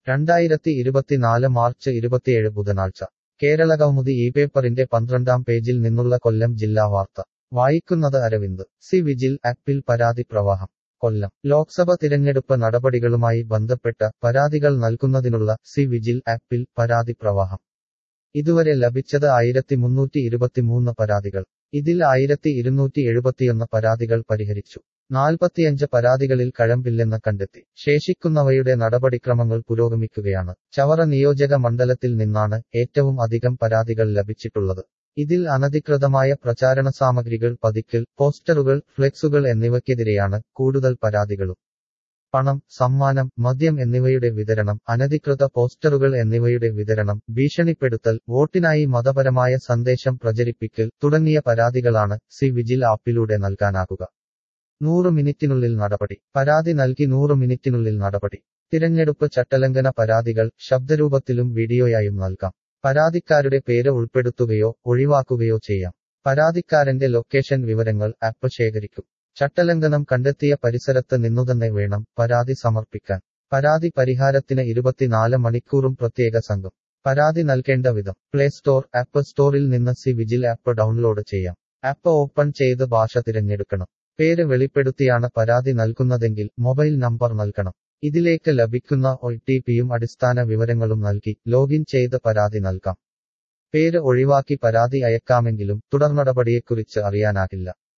2024 March 27 ബുധനാഴ്ച കേരളകൗമുദി ഈ പേപ്പറിന്റെ 12-ാം പേജിൽ നിന്നുള്ള കൊല്ലം ജില്ലാ വാർത്ത വായിക്കുന്നത് അരവിന്ദ്. സി വിജിൽ ആപ്പിൽ പരാതി പ്രവാഹം. കൊല്ലം ലോക്സഭ തിരഞ്ഞെടുപ്പ് നടപടികളുമായി ബന്ധപ്പെട്ട പരാതികൾ നൽകുന്നതിനുള്ള സി വിജിൽ ആപ്പിൽ പരാതി പ്രവാഹം. ഇതുവരെ ലഭിച്ചത് 1323 പരാതികൾ. ഇതിൽ 1271 പരാതികൾ പരിഹരിച്ചു. 45 പരാതികളിൽ കഴമ്പില്ലെന്ന് കണ്ടെത്തി. ശേഷിക്കുന്നവയുടെ നടപടിക്രമങ്ങൾ പുരോഗമിക്കുകയാണ്. ചവറ നിയോജക മണ്ഡലത്തിൽ നിന്നാണ് ഏറ്റവും അധികം പരാതികൾ ലഭിച്ചിട്ടുള്ളത്. ഇതിൽ അനധികൃതമായ പ്രചാരണ സാമഗ്രികൾ പതിക്കൽ, പോസ്റ്ററുകൾ, ഫ്ലെക്സുകൾ എന്നിവയ്ക്കെതിരെയാണ് കൂടുതൽ പരാതികളും. പണം, സമ്മാനം, മദ്യം എന്നിവയുടെ വിതരണം, അനധികൃത പോസ്റ്ററുകൾ എന്നിവയുടെ വിതരണം, ഭീഷണിപ്പെടുത്തൽ, വോട്ടിനായി മതപരമായ സന്ദേശം പ്രചരിപ്പിക്കൽ തുടങ്ങിയ പരാതികളാണ് സി വിജിൽ ആപ്പിലൂടെ നൽകാനാകുക. 100 മിനിറ്റിനുള്ളിൽ നടപടി. പരാതി നൽകി 100 മിനിറ്റിനുള്ളിൽ നടപടി. തിരഞ്ഞെടുപ്പ് ചട്ടലംഘന പരാതികൾ ശബ്ദരൂപത്തിലും വീഡിയോയായും നൽകാം. പരാതിക്കാരുടെ പേര് ഉൾപ്പെടുത്തുകയോ ഒഴിവാക്കുകയോ ചെയ്യാം. പരാതിക്കാരന്റെ ലൊക്കേഷൻ വിവരങ്ങൾ ആപ്പ് ശേഖരിക്കും. ചട്ടലംഘനം കണ്ടെത്തിയ പരിസരത്ത് നിന്നുതന്നെ വേണം പരാതി സമർപ്പിക്കാൻ. പരാതി പരിഹാരത്തിന് 24 മണിക്കൂറും പ്രത്യേക സംഘം. പരാതി നൽകേണ്ട വിധം: പ്ലേ സ്റ്റോർ, ആപ്പ് സ്റ്റോറിൽ നിന്ന് സി വിജിൽ ആപ്പ് ഡൗൺലോഡ് ചെയ്യാം. ആപ്പ് ഓപ്പൺ ചെയ്ത് ഭാഷ തിരഞ്ഞെടുക്കണം. പേര് വെളിപ്പെടുത്തിയാണ് പരാതി നൽകുന്നതെങ്കിൽ മൊബൈൽ നമ്പർ നൽകണം. ഇതിലേക്ക് ലഭിക്കുന്ന ഒടിപിയും അടിസ്ഥാന വിവരങ്ങളും നൽകി ലോഗിൻ ചെയ്ത് പരാതി നൽകാം. പേര് ഒഴിവാക്കി പരാതി അയക്കാമെങ്കിലും തുടർനടപടിയെക്കുറിച്ച് അറിയാനാകില്ല.